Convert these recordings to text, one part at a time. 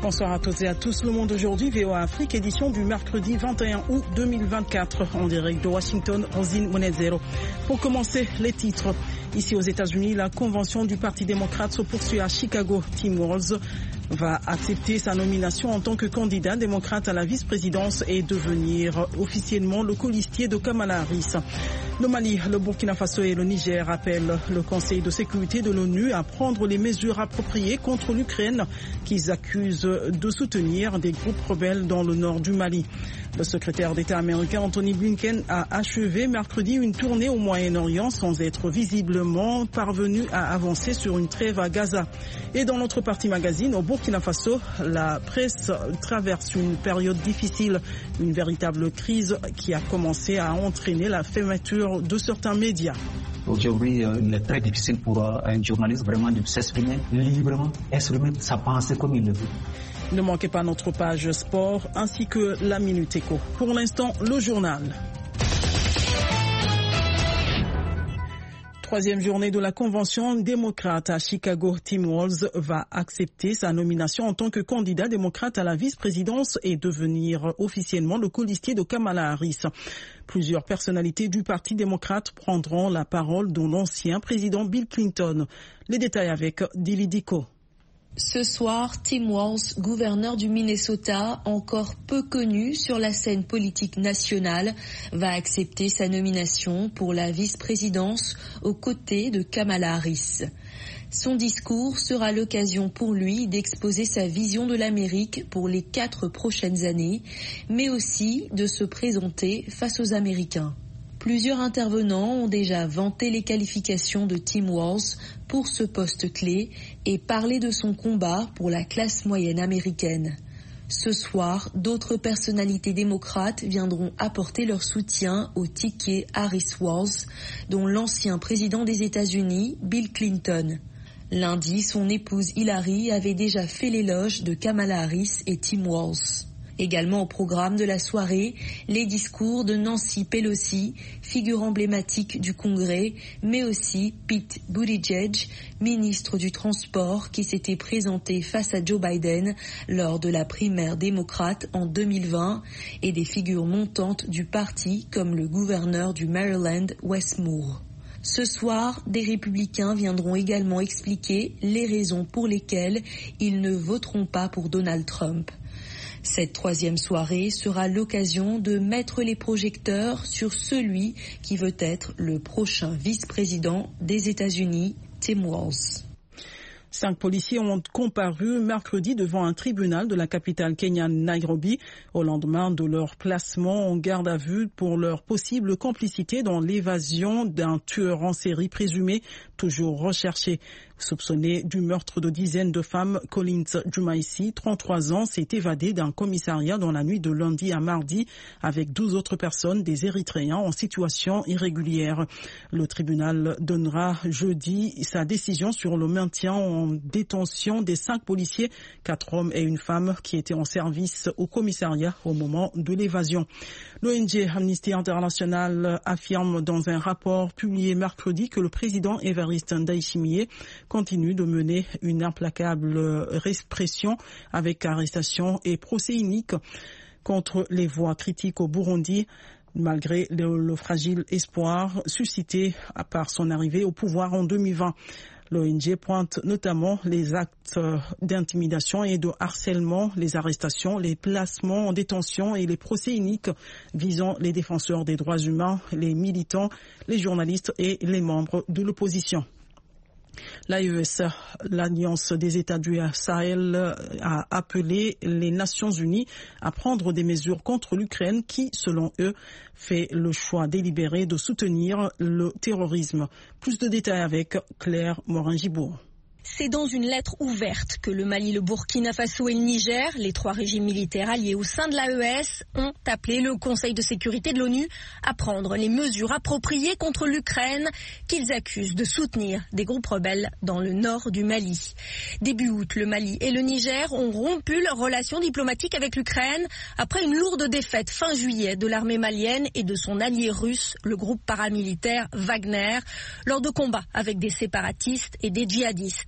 Bonsoir à toutes et à tous. Le Monde aujourd'hui, VOA Afrique, édition du mercredi 21 août 2024, en direct de Washington, Rosine Monezero. Pour commencer, les titres. Ici aux États-Unis, la convention du Parti démocrate se poursuit à Chicago. Tim Walz va accepter sa nomination en tant que candidat démocrate à la vice-présidence et devenir officiellement le colistier de Kamala Harris. Le Mali, le Burkina Faso et le Niger appellent le Conseil de sécurité de l'ONU à prendre les mesures appropriées contre l'Ukraine qu'ils accusent de soutenir des groupes rebelles dans le nord du Mali. Le secrétaire d'État américain Anthony Blinken a achevé mercredi une tournée au Moyen-Orient sans être visiblement parvenu à avancer sur une trêve à Gaza. Et dans notre partie magazine, au Burkina Faso, la presse traverse une période difficile, une véritable crise qui a commencé à entraîner la fermeture de certains médias. Aujourd'hui, il est très difficile pour un journaliste vraiment de s'exprimer librement, exprimer sa pensée comme il le veut. Ne manquez pas notre page sport ainsi que la Minute Éco. Pour l'instant, le journal. Troisième journée de la convention démocrate à Chicago. Tim Walz va accepter sa nomination en tant que candidat démocrate à la vice-présidence et devenir officiellement le colistier de Kamala Harris. Plusieurs personnalités du Parti démocrate prendront la parole, dont l'ancien président Bill Clinton. Les détails avec Dili Diko. Ce soir, Tim Walz, gouverneur du Minnesota, encore peu connu sur la scène politique nationale, va accepter sa nomination pour la vice-présidence aux côtés de Kamala Harris. Son discours sera l'occasion pour lui d'exposer sa vision de l'Amérique pour les 4 prochaines années, mais aussi de se présenter face aux Américains. Plusieurs intervenants ont déjà vanté les qualifications de Tim Walz pour ce poste clé et parlé de son combat pour la classe moyenne américaine. Ce soir, d'autres personnalités démocrates viendront apporter leur soutien au ticket Harris-Walz, dont l'ancien président des États-Unis, Bill Clinton. Lundi, son épouse Hillary avait déjà fait l'éloge de Kamala Harris et Tim Walz. Également au programme de la soirée, les discours de Nancy Pelosi, figure emblématique du Congrès, mais aussi Pete Buttigieg, ministre du Transport, qui s'était présenté face à Joe Biden lors de la primaire démocrate en 2020, et des figures montantes du parti comme le gouverneur du Maryland, Wes Moore. Ce soir, des républicains viendront également expliquer les raisons pour lesquelles ils ne voteront pas pour Donald Trump. Cette troisième soirée sera l'occasion de mettre les projecteurs sur celui qui veut être le prochain vice-président des États-Unis, Tim Walz. 5 policiers ont comparu mercredi devant un tribunal de la capitale kenyane Nairobi au lendemain de leur placement en garde à vue pour leur possible complicité dans l'évasion d'un tueur en série présumé, toujours recherché. Soupçonné du meurtre de dizaines de femmes, Collins Jumaisi, 33 ans, s'est évadé d'un commissariat dans la nuit de lundi à mardi avec 12 autres personnes, des Érythréens en situation irrégulière. Le tribunal donnera jeudi sa décision sur le maintien en détention des 5 policiers, 4 hommes et une femme qui étaient en service au commissariat au moment de l'évasion. L'ONG Amnesty International affirme dans un rapport publié mercredi que le président Évariste Ndayishimiye continue de mener une implacable répression avec arrestation et procès iniques contre les voix critiques au Burundi, malgré le fragile espoir suscité par son arrivée au pouvoir en 2020. L'ONG pointe notamment les actes d'intimidation et de harcèlement, les arrestations, les placements en détention et les procès iniques visant les défenseurs des droits humains, les militants, les journalistes et les membres de l'opposition. L'AES, l'Alliance des États du Sahel, a appelé les Nations Unies à prendre des mesures contre l'Ukraine qui, selon eux, fait le choix délibéré de soutenir le terrorisme. Plus de détails avec Claire Morin-Gibourg. C'est dans une lettre ouverte que le Mali, le Burkina Faso et le Niger, les 3 régimes militaires alliés au sein de l'AES, ont appelé le Conseil de sécurité de l'ONU à prendre les mesures appropriées contre l'Ukraine qu'ils accusent de soutenir des groupes rebelles dans le nord du Mali. Début août, le Mali et le Niger ont rompu leurs relations diplomatiques avec l'Ukraine après une lourde défaite fin juillet de l'armée malienne et de son allié russe, le groupe paramilitaire Wagner, lors de combats avec des séparatistes et des djihadistes.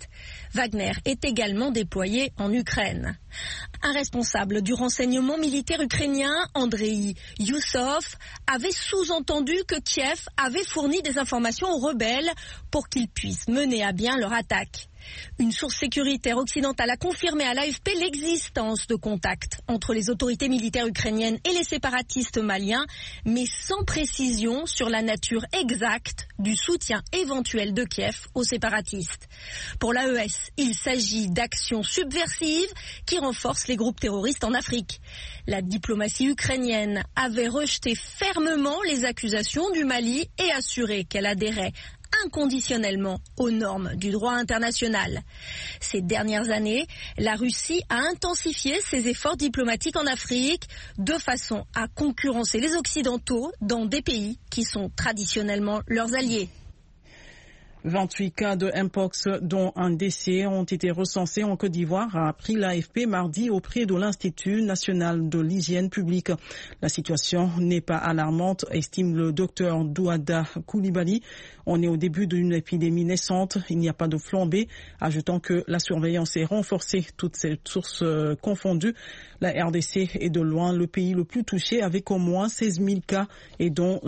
Wagner est également déployé en Ukraine. Un responsable du renseignement militaire ukrainien, Andrei Youssov, avait sous-entendu que Kiev avait fourni des informations aux rebelles pour qu'ils puissent mener à bien leur attaque. Une source sécuritaire occidentale a confirmé à l'AFP l'existence de contacts entre les autorités militaires ukrainiennes et les séparatistes maliens, mais sans précision sur la nature exacte du soutien éventuel de Kiev aux séparatistes. Pour l'AES, il s'agit d'actions subversives qui renforcent les groupes terroristes en Afrique. La diplomatie ukrainienne avait rejeté fermement les accusations du Mali et assuré qu'elle adhérait inconditionnellement aux normes du droit international. Ces dernières années, la Russie a intensifié ses efforts diplomatiques en Afrique de façon à concurrencer les Occidentaux dans des pays qui sont traditionnellement leurs alliés. 28 cas de Mpox, dont un décès, ont été recensés en Côte d'Ivoire, a appris l'AFP mardi auprès de l'Institut national de l'hygiène publique. La situation n'est pas alarmante, estime le docteur Douada Koulibaly. On est au début d'une épidémie naissante, il n'y a pas de flambée, ajoutant que la surveillance est renforcée, toutes ces sources confondues. La RDC est de loin le pays le plus touché, avec au moins 16 000 cas et dont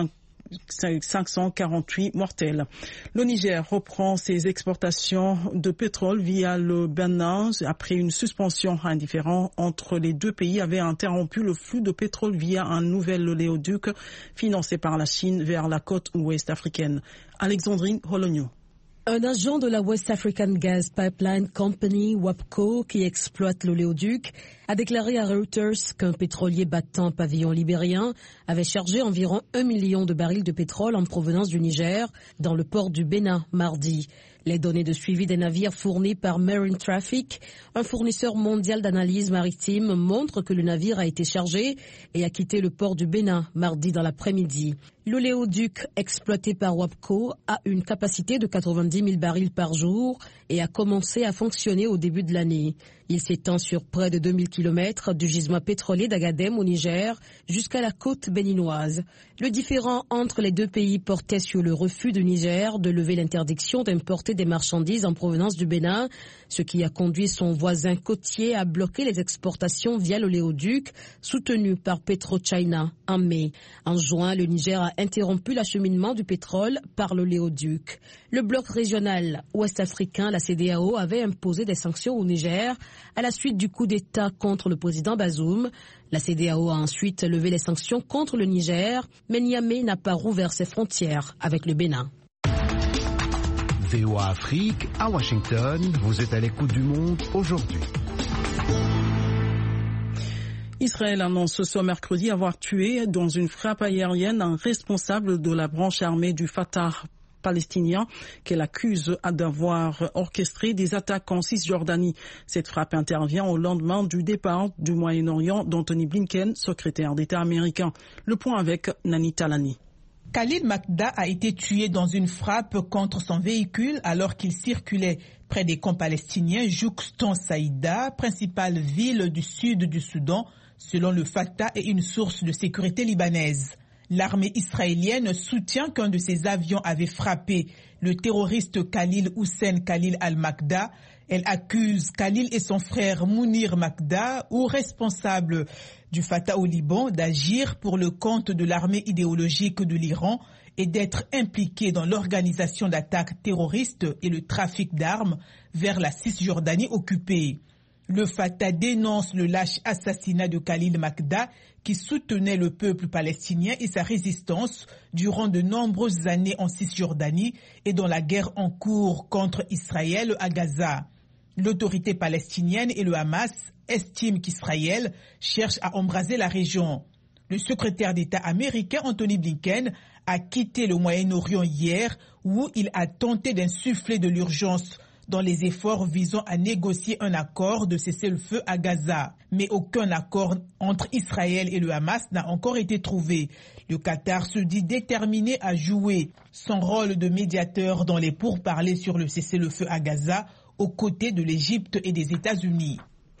548 mortels. Le Niger reprend ses exportations de pétrole via le Bénin après une suspension indifférente entre les deux pays avait interrompu le flux de pétrole via un nouvel oléoduc financé par la Chine vers la côte ouest africaine. Alexandrine Hologno. Un agent de la West African Gas Pipeline Company, WAPCO, qui exploite l'oléoduc, a déclaré à Reuters qu'un pétrolier battant pavillon libérien avait chargé environ 1 million de barils de pétrole en provenance du Niger dans le port du Bénin mardi. Les données de suivi des navires fournis par Marine Traffic, un fournisseur mondial d'analyse maritime, montrent que le navire a été chargé et a quitté le port du Bénin mardi dans l'après-midi. L'oléoduc exploité par WAPCO a une capacité de 90 000 barils par jour et a commencé à fonctionner au début de l'année. Il s'étend sur près de 2000 km du gisement pétrolier d'Agadem au Niger jusqu'à la côte béninoise. Le différend entre les deux pays portait sur le refus du Niger de lever l'interdiction d'importer des marchandises en provenance du Bénin, ce qui a conduit son voisin côtier à bloquer les exportations via l'oléoduc soutenu par PetroChina en mai. En juin, le Niger a interrompu l'acheminement du pétrole par l'oléoduc. Le bloc régional ouest-africain, la CEDEAO, avait imposé des sanctions au Niger à la suite du coup d'État contre le président Bazoum. La CEDEAO a ensuite levé les sanctions contre le Niger, mais Niamey n'a pas rouvert ses frontières avec le Bénin. VOA Afrique, à Washington, vous êtes à l'écoute du monde aujourd'hui. Israël annonce ce mercredi avoir tué dans une frappe aérienne un responsable de la branche armée du Fatah palestinien qu'elle accuse d'avoir orchestré des attaques en Cisjordanie. Cette frappe intervient au lendemain du départ du Moyen-Orient d'Anthony Blinken, secrétaire d'État américain. Le point avec Nani Talani. Khalil Makda a été tué dans une frappe contre son véhicule alors qu'il circulait près des camps palestiniens Joukston Saïda, principale ville du sud du Soudan, selon le Fatah et une source de sécurité libanaise. L'armée israélienne soutient qu'un de ses avions avait frappé le terroriste Khalil Hussein Khalil al-Makda. Elle accuse Khalil et son frère Mounir Makda, ou responsables du Fatah au Liban, d'agir pour le compte de l'armée idéologique de l'Iran et d'être impliqués dans l'organisation d'attaques terroristes et le trafic d'armes vers la Cisjordanie occupée. Le Fatah dénonce le lâche assassinat de Khalil Makda qui soutenait le peuple palestinien et sa résistance durant de nombreuses années en Cisjordanie et dans la guerre en cours contre Israël à Gaza. L'autorité palestinienne et le Hamas estiment qu'Israël cherche à embraser la région. Le secrétaire d'État américain Anthony Blinken a quitté le Moyen-Orient hier où il a tenté d'insuffler de l'urgence dans les efforts visant à négocier un accord de cessez-le-feu à Gaza. Mais aucun accord entre Israël et le Hamas n'a encore été trouvé. Le Qatar se dit déterminé à jouer son rôle de médiateur dans les pourparlers sur le cessez-le-feu à Gaza, aux côtés de l'Égypte et des États-Unis.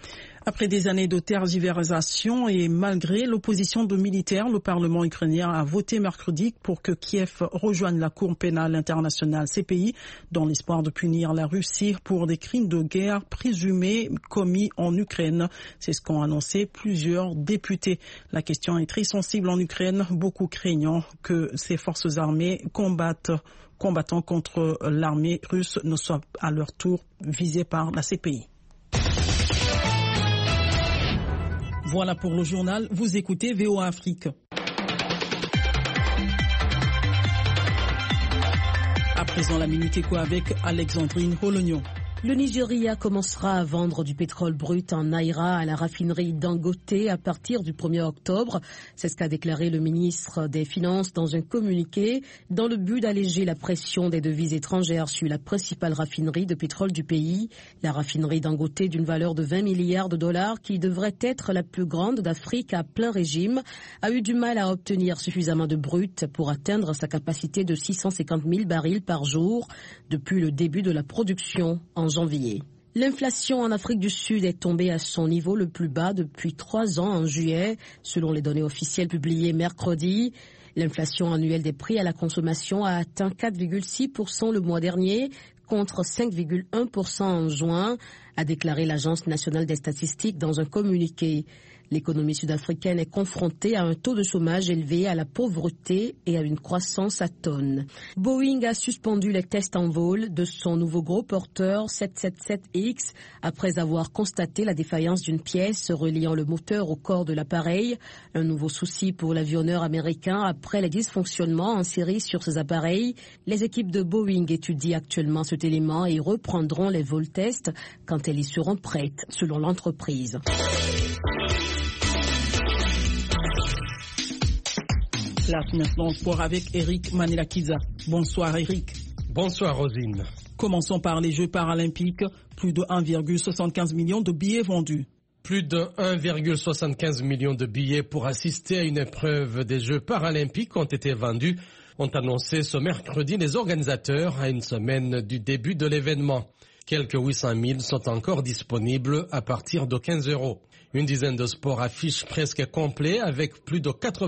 Après des années de tergiversation et malgré l'opposition de militaires, le Parlement ukrainien a voté mercredi pour que Kiev rejoigne la Cour pénale internationale CPI dans l'espoir de punir la Russie pour des crimes de guerre présumés commis en Ukraine. C'est ce qu'ont annoncé plusieurs députés. La question est très sensible en Ukraine, beaucoup craignant que ces forces armées combattant contre l'armée russe ne soient à leur tour visées par la CPI. Voilà pour le journal. Vous écoutez VOA Afrique. À présent, la Minute Éco avec Alexandrine Rolognon. Le Nigeria commencera à vendre du pétrole brut en Naira à la raffinerie Dangote à partir du 1er octobre. C'est ce qu'a déclaré le ministre des Finances dans un communiqué dans le but d'alléger la pression des devises étrangères sur la principale raffinerie de pétrole du pays. La raffinerie Dangote d'une valeur de 20 milliards de dollars qui devrait être la plus grande d'Afrique à plein régime a eu du mal à obtenir suffisamment de brut pour atteindre sa capacité de 650 000 barils par jour depuis le début de la production en janvier. L'inflation en Afrique du Sud est tombée à son niveau le plus bas depuis 3 ans en juillet, selon les données officielles publiées mercredi. L'inflation annuelle des prix à la consommation a atteint 4,6% le mois dernier, contre 5,1% en juin, a déclaré l'Agence nationale des statistiques dans un communiqué. L'économie sud-africaine est confrontée à un taux de chômage élevé, à la pauvreté et à une croissance atone. Boeing a suspendu les tests en vol de son nouveau gros porteur 777X après avoir constaté la défaillance d'une pièce reliant le moteur au corps de l'appareil. Un nouveau souci pour l'avionneur américain après les dysfonctionnements en série sur ces appareils. Les équipes de Boeing étudient actuellement cet élément et reprendront les vols tests quand elles y seront prêtes, selon l'entreprise. Place maintenant au sport avec Eric Manilakiza. Bonsoir Eric. Bonsoir Rosine. Commençons par les Jeux paralympiques. Plus de 1,75 million de billets vendus. Plus de 1,75 million de billets pour assister à une épreuve des Jeux paralympiques ont été vendus, ont annoncé ce mercredi les organisateurs à une semaine du début de l'événement. Quelques 800 000 sont encore disponibles à partir de 15 €. Une dizaine de sports affichent presque complet avec plus de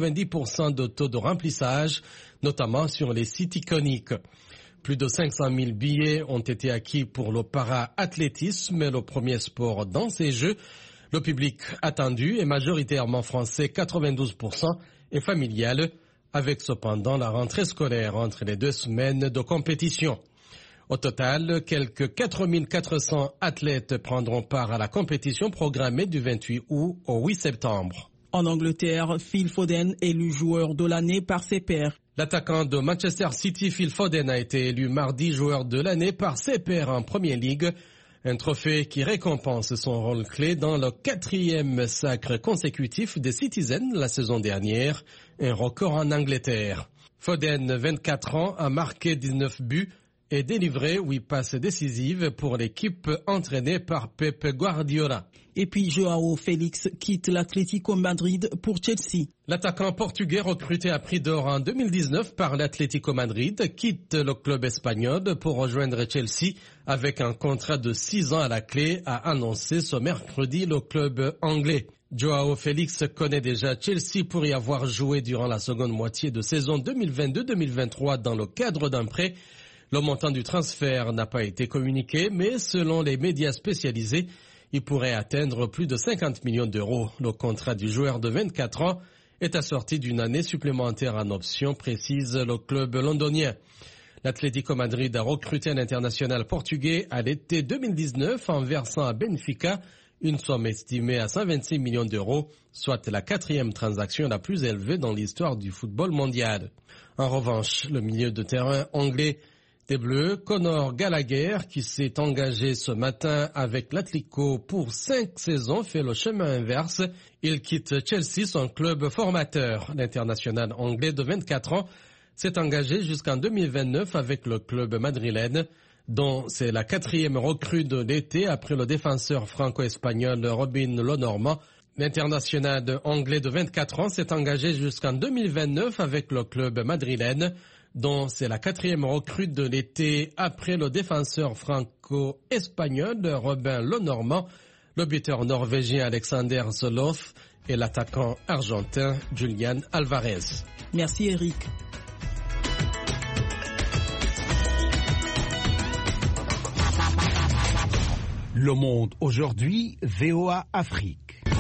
90% de taux de remplissage, notamment sur les sites iconiques. Plus de 500 000 billets ont été acquis pour le para-athlétisme, le premier sport dans ces Jeux. Le public attendu est majoritairement français, 92%, et familial, avec cependant la rentrée scolaire entre les 2 semaines de compétition. Au total, quelques 4 400 athlètes prendront part à la compétition programmée du 28 août au 8 septembre. En Angleterre, Phil Foden élu joueur de l'année par ses pairs. L'attaquant de Manchester City, Phil Foden, a été élu mardi joueur de l'année par ses pairs en Premier League. Un trophée qui récompense son rôle clé dans le 4e sacre consécutif des Citizens la saison dernière, un record en Angleterre. Foden, 24 ans, a marqué 19 buts et délivré 8 passes décisives pour l'équipe entraînée par Pep Guardiola. Et puis Joao Félix quitte l'Atlético Madrid pour Chelsea. L'attaquant portugais recruté à prix d'or en 2019 par l'Atlético Madrid quitte le club espagnol pour rejoindre Chelsea avec un contrat de 6 ans à la clé, a annoncé ce mercredi le club anglais. Joao Félix connaît déjà Chelsea pour y avoir joué durant la seconde moitié de saison 2022-2023 dans le cadre d'un prêt. Le montant du transfert n'a pas été communiqué, mais selon les médias spécialisés, il pourrait atteindre plus de 50 millions d'euros. Le contrat du joueur de 24 ans est assorti d'une année supplémentaire en option, précise le club londonien. L'Atlético Madrid a recruté un international portugais à l'été 2019 en versant à Benfica une somme estimée à 126 millions d'euros, soit la 4e transaction la plus élevée dans l'histoire du football mondial. En revanche, le milieu de terrain anglais des Bleus, Conor Gallagher, qui s'est engagé ce matin avec l'Atlético pour 5 saisons, fait le chemin inverse. Il quitte Chelsea, son club formateur. L'international anglais de 24 ans s'est engagé jusqu'en 2029 avec le club madrilène, dont c'est la 4e recrue de l'été après le défenseur franco-espagnol Robin Lenormand. L'international anglais de 24 ans s'est engagé jusqu'en 2029 avec le club madrilène, dont c'est la 4e recrue de l'été après le défenseur franco-espagnol Robin Lenormand. le buteur norvégien Alexander Zoloff et l'attaquant argentin Julian Alvarez. Merci Eric. Le Monde aujourd'hui, VOA Afrique.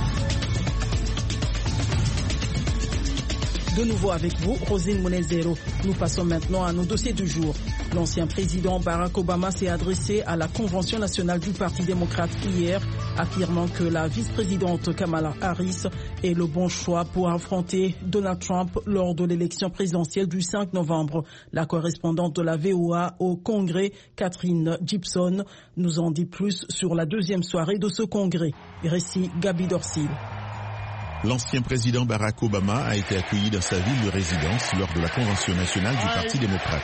De nouveau avec vous, Rosine Monezero. Nous passons maintenant à nos dossiers du jour. L'ancien président Barack Obama s'est adressé à la Convention nationale du Parti démocrate hier, affirmant que la vice-présidente Kamala Harris est le bon choix pour affronter Donald Trump lors de l'élection présidentielle du 5 novembre. La correspondante de la VOA au Congrès, Catherine Gibson, nous en dit plus sur la deuxième soirée de ce congrès. Récit Gabi Dorsil. L'ancien président Barack Obama a été accueilli dans sa ville de résidence lors de la Convention nationale du Parti démocrate.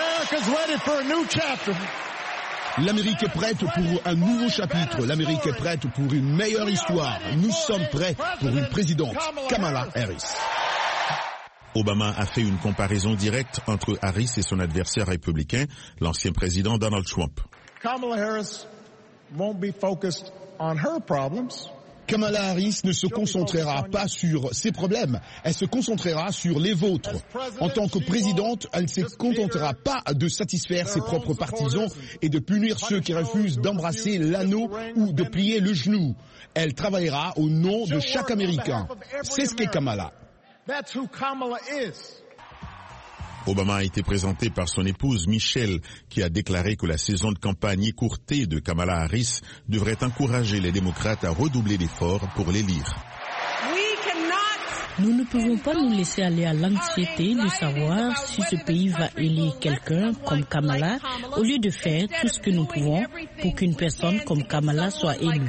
L'Amérique est prête pour un nouveau chapitre. L'Amérique est prête pour une meilleure histoire. Nous sommes prêts pour une présidente, Kamala Harris. Obama a fait une comparaison directe entre Harris et son adversaire républicain, l'ancien président Donald Trump. Kamala Harris won't be focused on her problems. Kamala Harris ne se concentrera pas sur ses problèmes, elle se concentrera sur les vôtres. En tant que présidente, elle ne se contentera pas de satisfaire ses propres partisans et de punir ceux qui refusent d'embrasser l'anneau ou de plier le genou. Elle travaillera au nom de chaque Américain. C'est ce qu'est Kamala. Obama a été présenté par son épouse Michelle, qui a déclaré que la saison de campagne écourtée de Kamala Harris devrait encourager les démocrates à redoubler d'efforts pour l'élire. Nous ne pouvons pas nous laisser aller à l'anxiété de savoir si ce pays va élire quelqu'un comme Kamala, au lieu de faire tout ce que nous pouvons pour qu'une personne comme Kamala soit élue.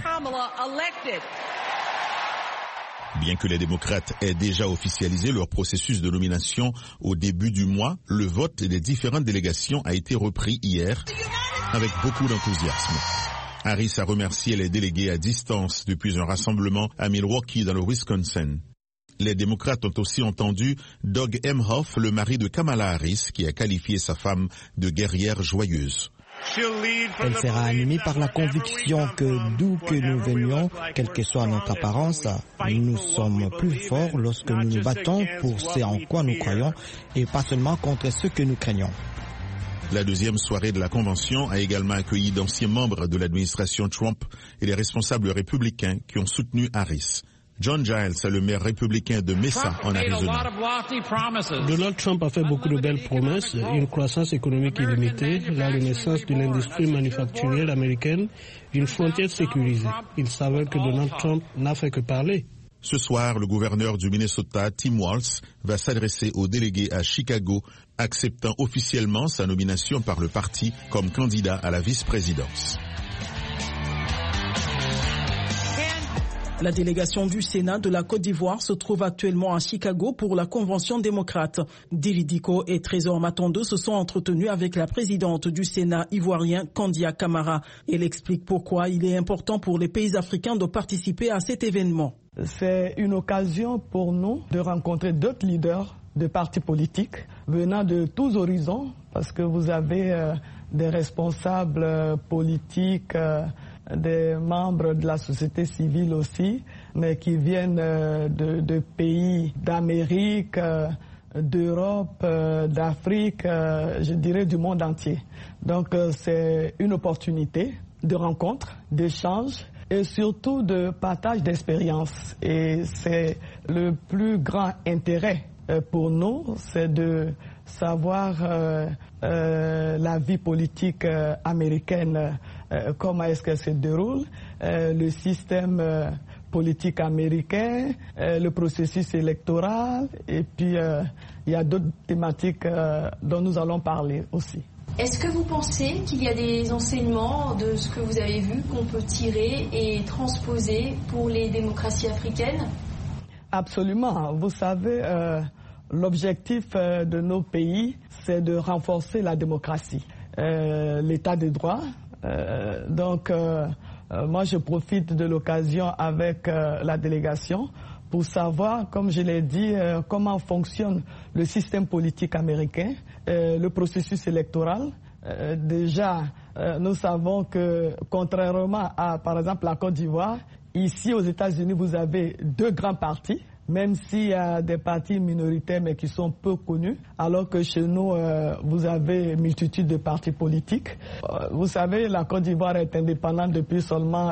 Bien que les démocrates aient déjà officialisé leur processus de nomination au début du mois, le vote des différentes délégations a été repris hier avec beaucoup d'enthousiasme. Harris a remercié les délégués à distance depuis un rassemblement à Milwaukee dans le Wisconsin. Les démocrates ont aussi entendu Doug Emhoff, le mari de Kamala Harris, qui a qualifié sa femme de guerrière joyeuse. Elle sera animée par la conviction que d'où que nous venions, quelle que soit notre apparence, nous sommes plus forts lorsque nous nous battons pour ce en quoi nous croyons et pas seulement contre ce que nous craignons. La deuxième soirée de la Convention a également accueilli d'anciens membres de l'administration Trump et les responsables républicains qui ont soutenu Harris. John Giles est le maire républicain de Mesa, en Arizona. Donald Trump a fait beaucoup de belles promesses, une croissance économique illimitée, la renaissance de l'industrie manufacturière américaine, une frontière sécurisée. Il s'avère que Donald Trump n'a fait que parler. Ce soir, le gouverneur du Minnesota, Tim Walz, va s'adresser aux délégués à Chicago, acceptant officiellement sa nomination par le parti comme candidat à la vice-présidence. La délégation du Sénat de la Côte d'Ivoire se trouve actuellement à Chicago pour la Convention démocrate. Dili Diko et Trésor Matondo se sont entretenus avec la présidente du Sénat ivoirien, Kandia Camara. Elle explique pourquoi il est important pour les pays africains de participer à cet événement. C'est une occasion pour nous de rencontrer d'autres leaders de partis politiques venant de tous horizons, parce que vous avez des responsables politiques, des membres de la société civile aussi, mais qui viennent de pays d'Amérique, d'Europe, d'Afrique, je dirais du monde entier. Donc c'est une opportunité de rencontre, d'échange et surtout de partage d'expériences. Et c'est le plus grand intérêt pour nous, c'est de savoir la vie politique américaine, comment est-ce qu'elle se déroule, le système politique américain, le processus électoral, et puis il y a d'autres thématiques dont nous allons parler aussi. Est-ce que vous pensez qu'il y a des enseignements de ce que vous avez vu qu'on peut tirer et transposer pour les démocraties africaines ? Absolument. Vous savez, l'objectif de nos pays, c'est de renforcer la démocratie, l'état de droit. Donc, moi, je profite de l'occasion avec la délégation pour savoir, comme je l'ai dit, comment fonctionne le système politique américain, le processus électoral. Déjà, Nous savons que, contrairement à, par exemple, la Côte d'Ivoire, ici aux États-Unis, vous avez 2 grands partis, même s'il y a des partis minoritaires mais qui sont peu connus, alors que chez nous, vous avez une multitude de partis politiques. Vous savez, la Côte d'Ivoire est indépendante depuis seulement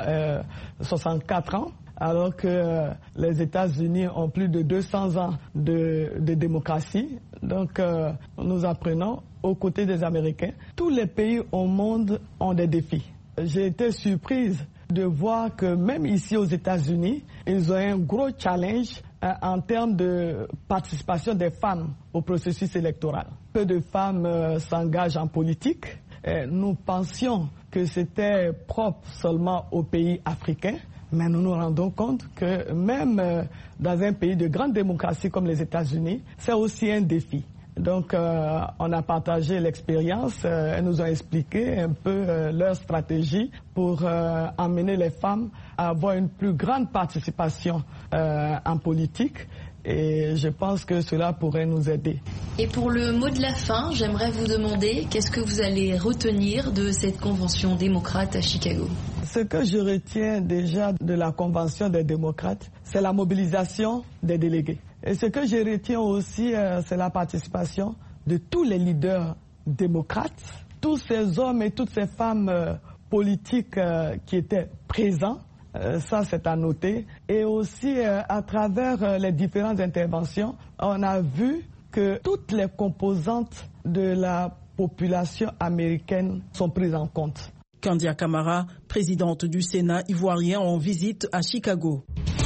64 ans. Alors que les États-Unis ont plus de 200 ans de démocratie. Donc, nous apprenons aux côtés des Américains. Tous les pays au monde ont des défis. J'ai été surprise de voir que même ici aux États-Unis, ils ont un gros challenge en termes de participation des femmes au processus électoral. Peu de femmes s'engagent en politique. Nous pensions que c'était propre seulement aux pays africains. Mais nous nous rendons compte que même dans un pays de grande démocratie comme les États-Unis, c'est aussi un défi. Donc, on a partagé l'expérience. Elles nous ont expliqué un peu leur stratégie pour emmener les femmes à avoir une plus grande participation en politique. Et je pense que cela pourrait nous aider. Et pour le mot de la fin, j'aimerais vous demander qu'est-ce que vous allez retenir de cette convention démocrate à Chicago? Ce que je retiens déjà de la convention des démocrates, c'est la mobilisation des délégués. Et ce que je retiens aussi, c'est la participation de tous les leaders démocrates, tous ces hommes et toutes ces femmes politiques qui étaient présents. Ça, c'est à noter. Et aussi, à travers les différentes interventions, on a vu que toutes les composantes de la population américaine sont prises en compte. Kandia Camara, présidente du Sénat ivoirien en visite à Chicago.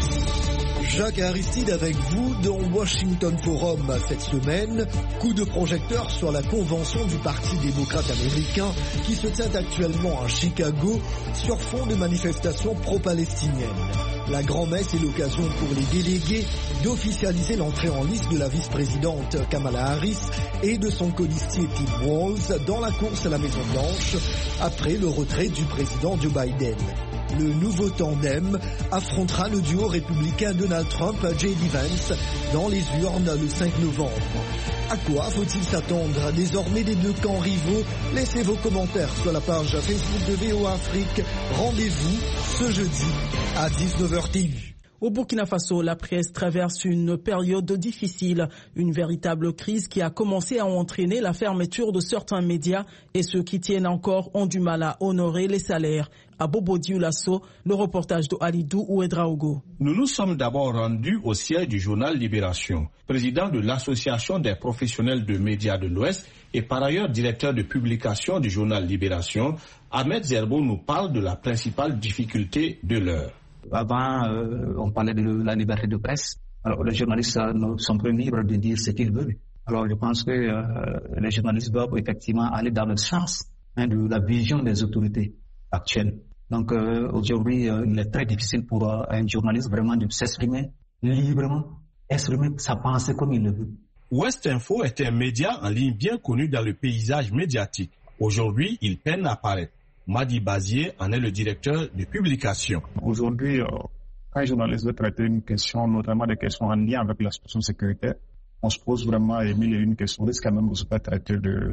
Jacques Aristide avec vous dans Washington Forum cette semaine. Coup de projecteur sur la convention du Parti démocrate américain qui se tient actuellement à Chicago sur fond de manifestations pro-palestiniennes. La grand-messe est l'occasion pour les délégués d'officialiser l'entrée en liste de la vice-présidente Kamala Harris et de son colistier Tim Walz dans la course à la Maison-Blanche après le retrait du président Joe Biden. Le nouveau tandem affrontera le duo républicain Donald Trump à J.D. Vance dans les urnes le 5 novembre. À quoi faut-il s'attendre désormais des 2 camps rivaux? Laissez vos commentaires sur la page Facebook de VOA Afrique. Rendez-vous ce jeudi à 19h TU. Au Burkina Faso, la presse traverse une période difficile, une véritable crise qui a commencé à entraîner la fermeture de certains médias et ceux qui tiennent encore ont du mal à honorer les salaires. À Bobo Dioulasso, le reportage de Alidou Ouedraogo. Nous nous sommes d'abord rendus au siège du journal Libération. Président de l'Association des professionnels de médias de l'Ouest et par ailleurs directeur de publication du journal Libération, Ahmed Zerbo nous parle de la principale difficulté de l'heure. Avant, on parlait de la liberté de presse. Alors, les journalistes sont plus libres de dire ce qu'ils veulent. Alors, je pense que les journalistes doivent effectivement aller dans le sens de la vision des autorités actuelles. Donc, aujourd'hui, il est très difficile pour un journaliste vraiment de s'exprimer librement, exprimer sa pensée comme il le veut. Ouest Info est un média en ligne bien connu dans le paysage médiatique. Aujourd'hui, il peine à apparaître. Madi Bazier en est le directeur de publication. Aujourd'hui, quand un journaliste veut traiter une question, notamment des questions en lien avec la situation sécuritaire, on se pose vraiment mille et une questions. On risque quand même de se faire traiter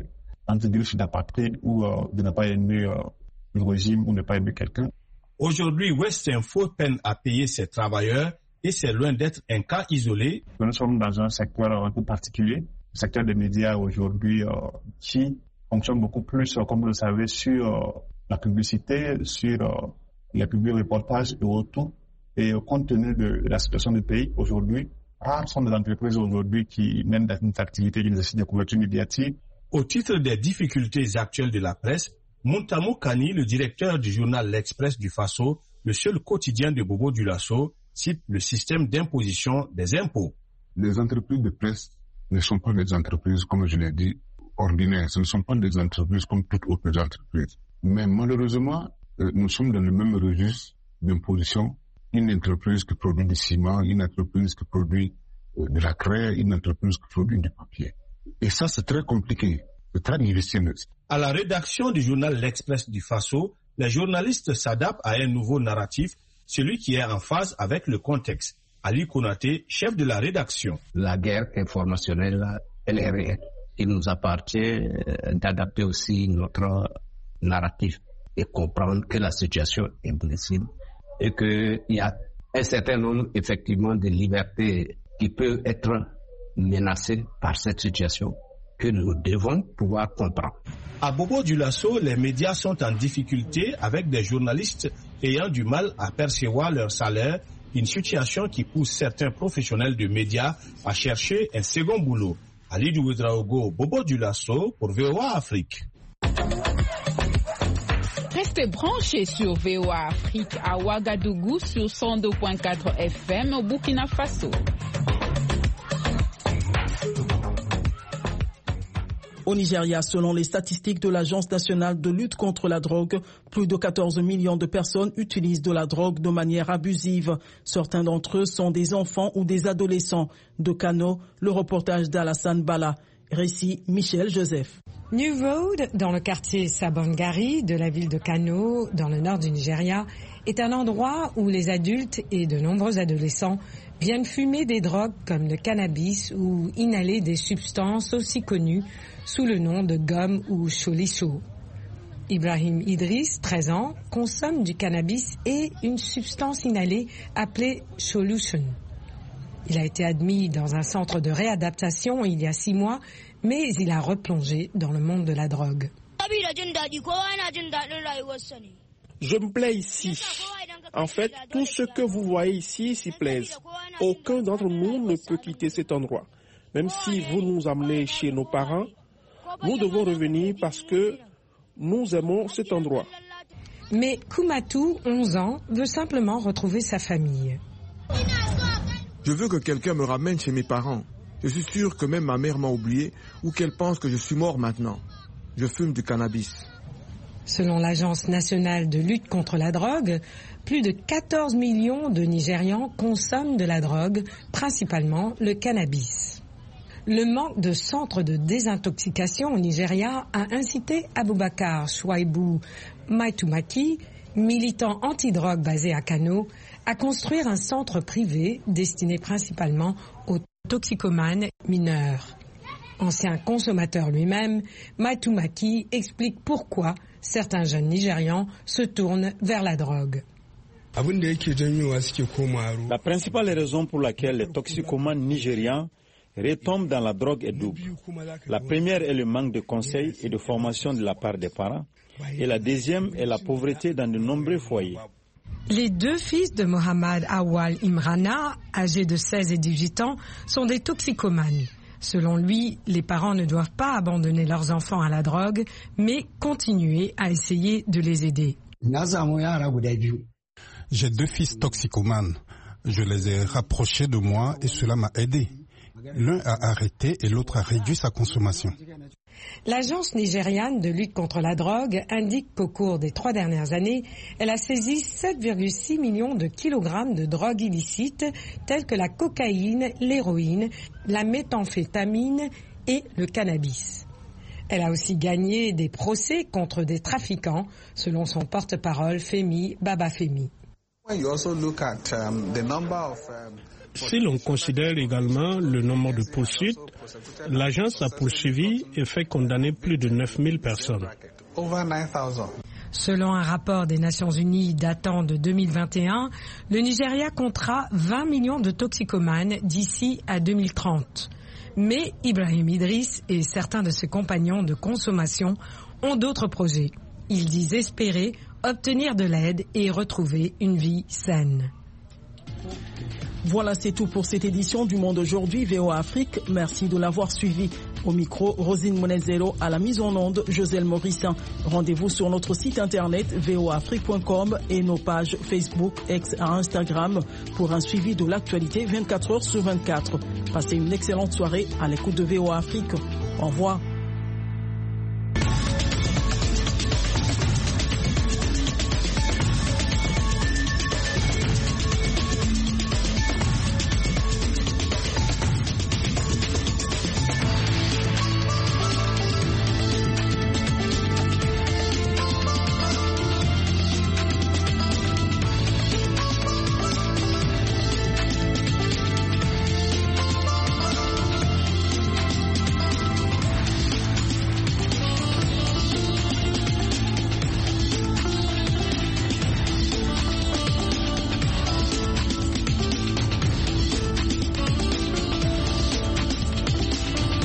d'apartheid ou de ne pas aimer le régime ou ne pas aimer quelqu'un. Aujourd'hui, Ouest Info peine à payer ses travailleurs et c'est loin d'être un cas isolé. Nous sommes dans un secteur un peu particulier, le secteur des médias aujourd'hui qui fonctionne beaucoup plus, comme vous le savez, sur la publicité, sur les publics-reportages et autres. Et compte tenu de la situation du pays aujourd'hui, rares sont les entreprises aujourd'hui qui mènent une activité qui nécessite des couvertures médiatiques. Au titre des difficultés actuelles de la presse, Montamo Kani, le directeur du journal L'Express du Faso, le seul quotidien de Bobo Dioulasso, cite le système d'imposition des impôts. Les entreprises de presse ne sont pas des entreprises, comme je l'ai dit, ordinaires. Ce ne sont pas des entreprises comme toutes autres entreprises. Mais malheureusement, nous sommes dans le même registre d'imposition. Une entreprise qui produit du ciment, une entreprise qui produit de la craie, une entreprise qui produit du papier. Et ça, c'est très compliqué, c'est très difficile. À la rédaction du journal L'Express du Faso, les journalistes s'adaptent à un nouveau narratif, celui qui est en phase avec le contexte. Ali Konaté, chef de la rédaction. La guerre informationnelle, elle est réelle. Il nous appartient d'adapter aussi notre narratif et comprendre que la situation est difficile et qu'il y a un certain nombre effectivement de libertés qui peuvent être menacées par cette situation que nous devons pouvoir comprendre. À Bobo-Dioulasso, les médias sont en difficulté avec des journalistes ayant du mal à percevoir leur salaire, une situation qui pousse certains professionnels de médias à chercher un second boulot. Ali Ouedraogo, Bobo-Dioulasso pour VOA Afrique. Restez branchés sur VOA Afrique à Ouagadougou sur 102.4 FM au Burkina Faso. Au Nigeria, selon les statistiques de l'Agence nationale de lutte contre la drogue, plus de 14 millions de personnes utilisent de la drogue de manière abusive. Certains d'entre eux sont des enfants ou des adolescents. De Kano, le reportage d'Alassane Bala. Récit Michel Joseph. New Road, dans le quartier Sabongari de la ville de Kano, dans le nord du Nigeria, est un endroit où les adultes et de nombreux adolescents viennent fumer des drogues comme le cannabis ou inhaler des substances aussi connues sous le nom de gomme ou cholicho. Ibrahim Idriss, 13 ans, consomme du cannabis et une substance inhalée appelée solution. Il a été admis dans un centre de réadaptation il y a 6 mois, mais il a replongé dans le monde de la drogue. Je me plais ici. En fait, tout ce que vous voyez ici s'y plaise. Aucun d'entre nous ne peut quitter cet endroit. Même si vous nous amenez chez nos parents, nous devons revenir parce que nous aimons cet endroit. Mais Koumatou, 11 ans, veut simplement retrouver sa famille. Je veux que quelqu'un me ramène chez mes parents. Je suis sûr que même ma mère m'a oublié ou qu'elle pense que je suis mort maintenant. Je fume du cannabis. Selon l'Agence nationale de lutte contre la drogue, plus de 14 millions de Nigérians consomment de la drogue, principalement le cannabis. Le manque de centres de désintoxication au Nigeria a incité Aboubakar Chouaibou Maitumaki, militant anti-drogue basé à Kano, à construire un centre privé destiné principalement aux toxicomanes mineurs. Ancien consommateur lui-même, Maitumaki explique pourquoi certains jeunes Nigérians se tournent vers la drogue. La principale raison pour laquelle les toxicomanes nigérians retombent dans la drogue est double. La première est le manque de conseils et de formation de la part des parents. Et la deuxième est la pauvreté dans de nombreux foyers. Les 2 fils de Mohamed Awal Imrana, âgés de 16 et 18 ans, sont des toxicomanes. Selon lui, les parents ne doivent pas abandonner leurs enfants à la drogue, mais continuer à essayer de les aider. J'ai 2 fils toxicomanes. Je les ai rapprochés de moi et cela m'a aidé. L'un a arrêté et l'autre a réduit sa consommation. L'agence nigériane de lutte contre la drogue indique qu'au cours des 3 dernières années, elle a saisi 7,6 millions de kilogrammes de drogues illicites telles que la cocaïne, l'héroïne, la méthamphétamine et le cannabis. Elle a aussi gagné des procès contre des trafiquants, selon son porte-parole Femi Babafemi. Si l'on considère également le nombre de poursuites, l'agence a poursuivi et fait condamner plus de 9000 personnes. Selon un rapport des Nations Unies datant de 2021, le Nigeria comptera 20 millions de toxicomanes d'ici à 2030. Mais Ibrahim Idriss et certains de ses compagnons de consommation ont d'autres projets. Ils disent espérer obtenir de l'aide et retrouver une vie saine. Voilà, c'est tout pour cette édition du Monde aujourd'hui, VOA Afrique. Merci de l'avoir suivi. Au micro, Rosine Monezero, à la mise en onde, Joselle Morissin. Rendez-vous sur notre site internet voaafrique.com et nos pages Facebook, X et Instagram pour un suivi de l'actualité 24 heures sur 24. Passez une excellente soirée à l'écoute de VOA Afrique. Au revoir.